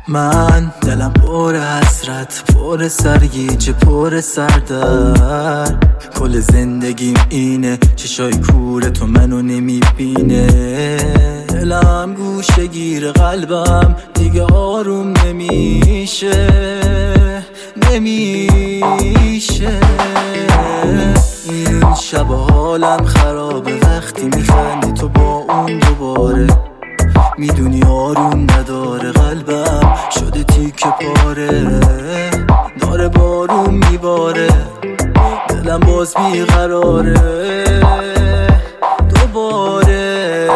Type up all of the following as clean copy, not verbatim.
من دلم پر حسرت، پر سرگیجه، پر سردر. کل زندگیم اینه، چشای کور تو منو نمیبینه. دلم گوشه گیر قلبم دیگه آروم نمیشه. این شب حالم خرابه وقتی میخندی تو با اون دوباره. میدونی آروم نداره قلبم، شده تیکه پاره، داره بارون میباره، دلم باز بیقراره دوباره.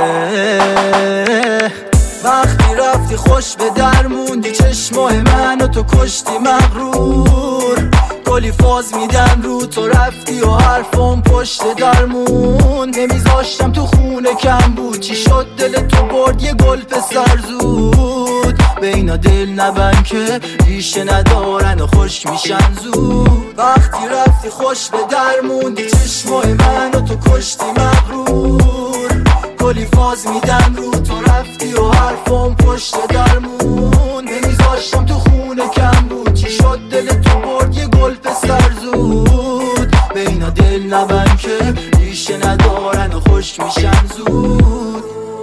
وقتی رفتی خوش به در موندی، چشمای منو تو کشتی مغرور. کلی فاز میدن رو تو رفتی و حرفم پشت درمون. نمیذاشتم تو خونه کم بود، چی شد دل تو برد یه گل پسر زود. به اینا دل نبند که ریشه ندارن و خشک میشن زود. وقتی رفتی خوش به در موندی، چشمای منو تو کشتی مغرور. کلی فاز میدن رو تو رفتی و حرفم پشت درمون. نمیذاشتم تو خونه کم بود، چی شد دل تو برد یه گل پسر زود. به اینا دل نبند که ریشه ندارن و خشک میشن زود.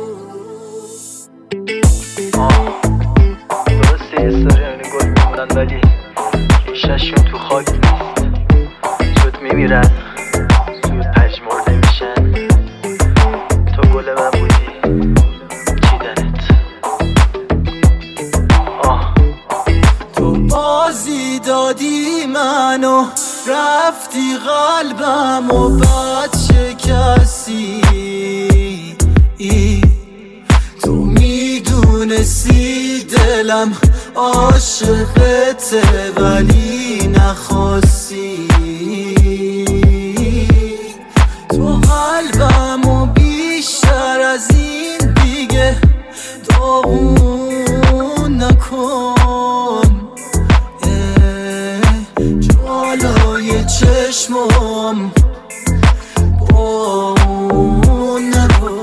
درسته یه ساری اینو گل میمونن ولی ریشه‌شون تو خاک نیست، زود میمیرن، زود پژمرده میشن. تو گل من بودی چیدنت. تو بازی دادی منو، رفتی قلبم و بعد شکستی. تو میدونستی دلم عاشقته ولی نخواستی. تو قلبم و بیشتر از این دیگه داغون نکن. جلوی چشمم با اون نرو.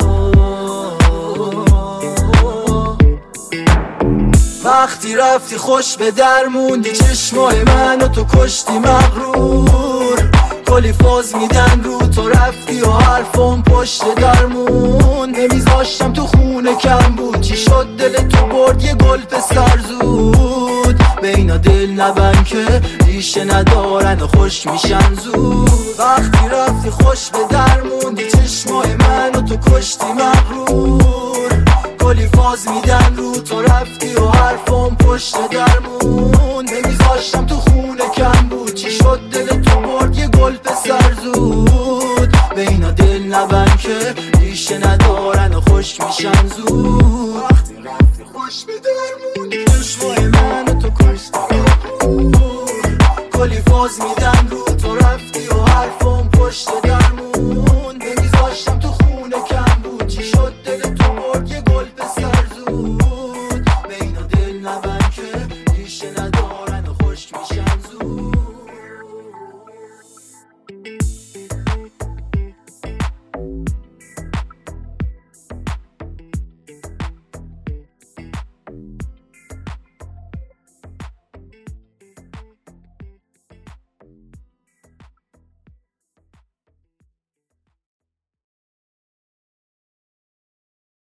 وقتی رفتی خوش به در موندی، چشمای منو تو کشتی مغرور. کلی فاز میدن رو تو رفتی و حرفم پشت درمون. نمیذاشتم تو خونه کم بود، چی شد دل تو برد یه گل پسر زود. به اینا دل نبند که ریشه ندارن و خشک میشن زود. وقتی رفتی خوش به در موندی، چشمای منو تو کشتی مغرور. کلی فاز میدن رو تو رفتی و حرفم پشت درمون. نمیذاشتم تو خونه کم بود، چی شد دل تو برد یه گل پسر زود. به اینا دل نبند که ریشه ندارن و خشک میشن زود. وقتی رفتی خوش به در موندی، چشمای منو تو کشتی مغرور. کلی فاز میدن